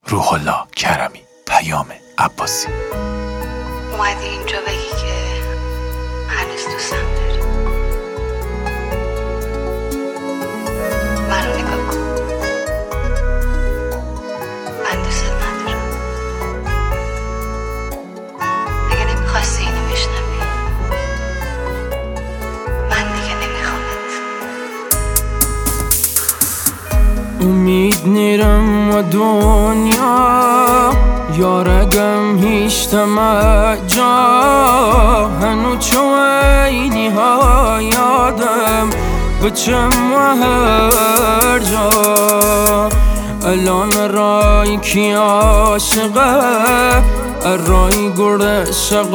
روح الله کرمی. پیام عباسی. اومدی اینجا بگی که هنوز دوستم داری. منو نگاه کن، من دوست ندارم. اگه نمیخواستی اینو بشنوی، من دیگه نمیخوامت. امید نیرم و دنیا یارگم هیچ جا هنو چوینی ها یادم بچم و هر جا الان رای کی عاشقه رای گرد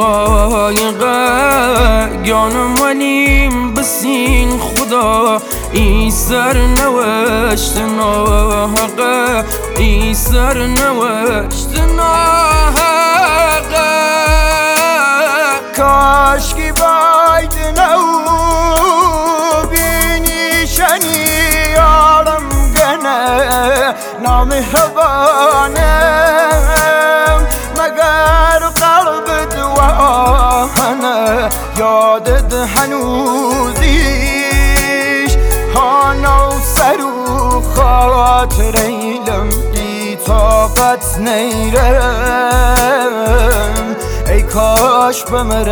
شقایقه گانم ولیم بسین خدا ای سر نوشت ناحقه ای سر نوشت ناحقه کاش کی باید نو بینی شنی یارم گنه نامهربانم مگر قلب دوانه یادت هنوزیش هانا و سر و خاطر ایلم بی طاقت نیرم ای کاش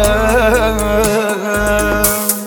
بمرم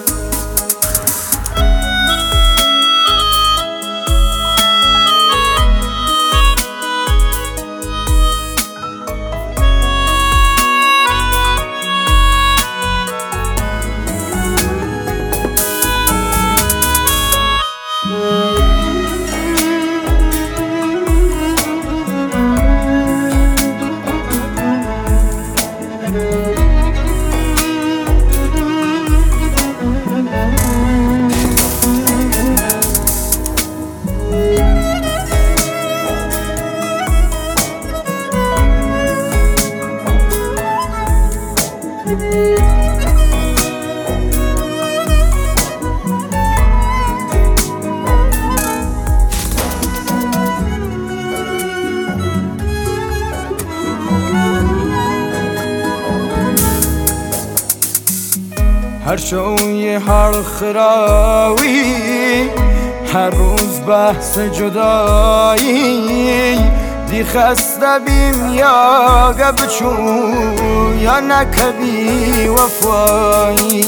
هر شوی هر خراوی هر روز بحث جدایی دی خسته بیم یا گبچو یا نکبی وفایی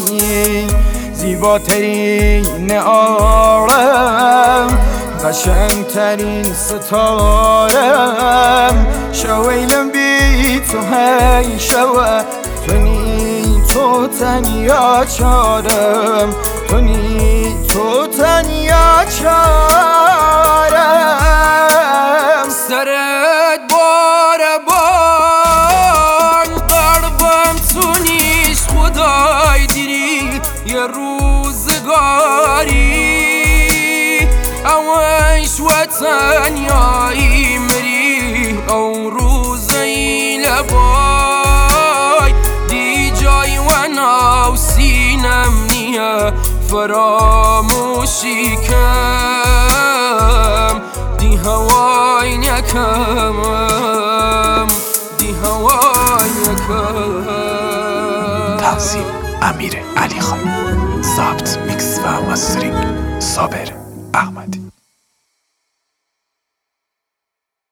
زیباترین عالم قشنگترین ستارم شویلم بی تو هی شوه تو تنیا چارم تو تنیا چارم سرت باربان قلبم تو نیست خدای دیری یه روزگاری اوش و تنیایی مری او روزی لبای دی جای و ناو سینم نیه فراموشی کم دی هوای نکم دی هوای نکم. تنظیم امیر علی خان. ضبط میکس و مسترینگ صابر احمدی.